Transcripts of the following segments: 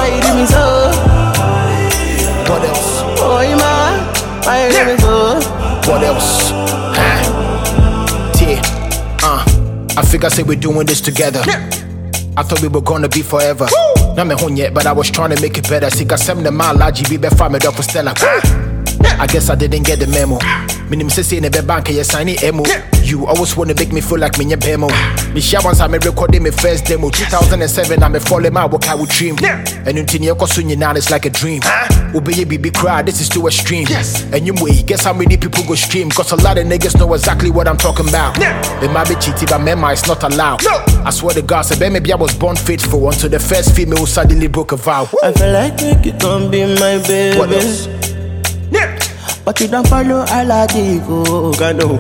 why you do me so? What else? Oh, man, why you do me so? What else? I figure say we're doing this together. I thought we were gonna be forever. Not me home yet, but I was trying to make it better. Sika sem the man la GB be farm it up for Stella. I guess I didn't get the memo. Minim say in the bank you sign it emo. You always wanna make me feel like me your bemo. Me share once I me recording my first demo. 2007 I'm a falling my work I would dream. And until you kosunyi now it's like a dream. Obey baby cry, this is too extreme. And you way, guess how many people go stream? Cause a lot of niggas know exactly what I'm talking about. It might be cheating, but mema is not allowed. I swear to God, so maybe I was born faithful until the first female who suddenly broke a vow. I feel like you can be my baby. What else? But you don't follow Aladigo. Gano.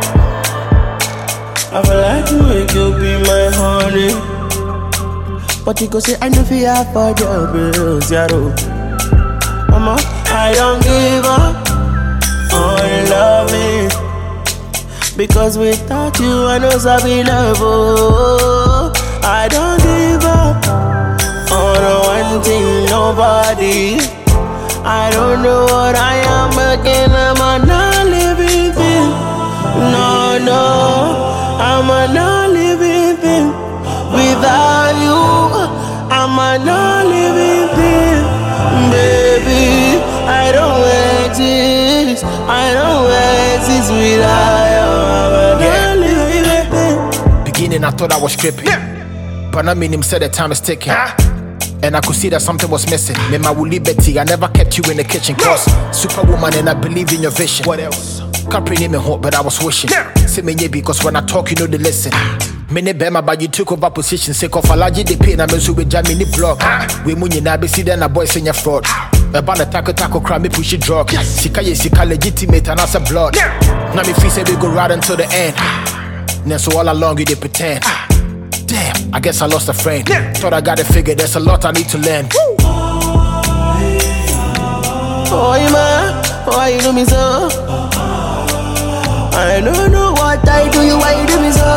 I feel like you be my honey. But you go say I know fear for your bills, yaro. Mama, I don't give up on loving. Because without you I know Sabi love. Oh, I don't give up on one thing, nobody. I don't know what I am again, I'm a non-living thing. No, I'm a non-living thing. Without you, I'm a non-living thing. Baby, I don't exist. I don't exist without you. I'm a non-living thing. Beginning I thought I was tripping, but I mean him said the time is ticking. And I could see that something was missing. Me my woolly Betty, I never kept you in the kitchen. Cause superwoman and I believe in your vision. What else? Can't bring me home, but I was wishing. Say me because when I talk, you know the lesson. Many bema, but you took over position. Say of allergy, the pain, I'm so with Jamie blog. We munyi na be see then a boy saying your fraud. About the taco crime, me push it drug. Sika legitimate and as a blood. Now me feel say we go right until the end. Then so all along you they pretend. Damn, I guess I lost a friend. Thought I got it figured, there's a lot I need to learn. Oh, man, why you do me so? I don't know what I do, why you do me so?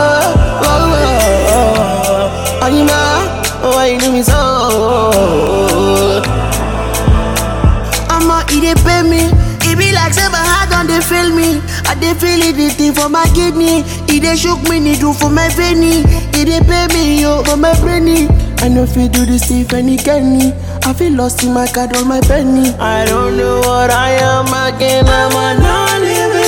Oh, man, why you do me so? I'ma eat it, pay me. It be like say my heart on they feel me. I they feel it, the thing for my kidney. It they shook me, they do for my veiny. It they pay me, yo, for my brainy. I know if you do this thing, any Kenny. I feel lost in my card, all my penny. I don't know what I am again, I'm a non-living.